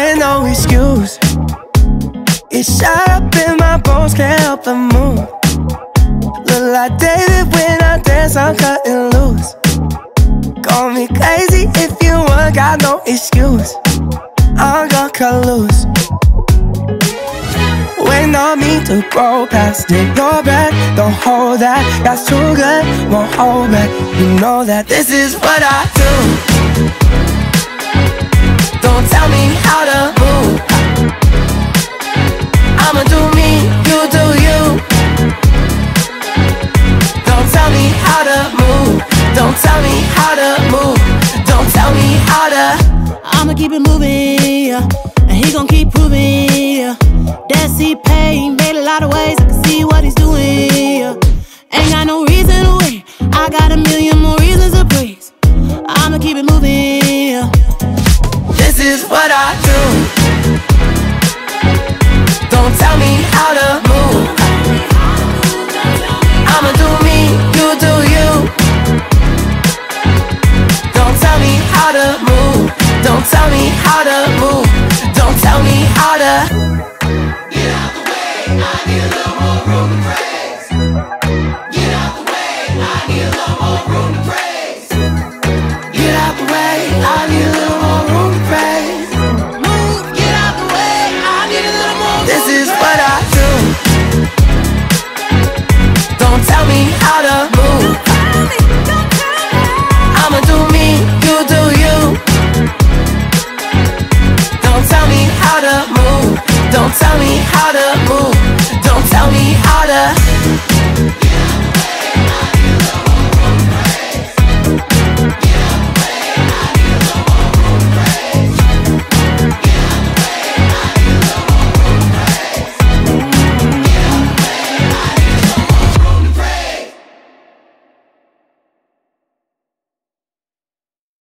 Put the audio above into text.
with no excuse. It's shot up in my bones, can't help the move. Look like David when I dance, I'm cutting loose. Call me crazy if you want, got no excuse. I'm gonna cut loose. Waiting on me to grow past it. Your back, don't hold that. That's too good, won't hold back. You know that this is what I do. Don't tell me how to move. I'ma do me, you do you. Don't tell me how to move. Don't tell me how to move. Don't tell me how to. I'ma keep it moving, yeah. And he gon' keep proving, yeah. That C-Pain made a lot of ways, I can see what he's doing, yeah. Ain't got no reason to wait, I got a million more reasons to praise. I'ma keep it moving, yeah. This is what I do. Don't tell me how to move. I'ma do me, you do you. Don't tell me how to move. Don't tell me how to move. Don't tell me how to. Get out the way, I need a little more room to praise. Get out the way, I need a little more room to praise. Get out the way, I need a little more room to praise. Move, get out the way, I need a little more room. This is what I do. Don't tell me how to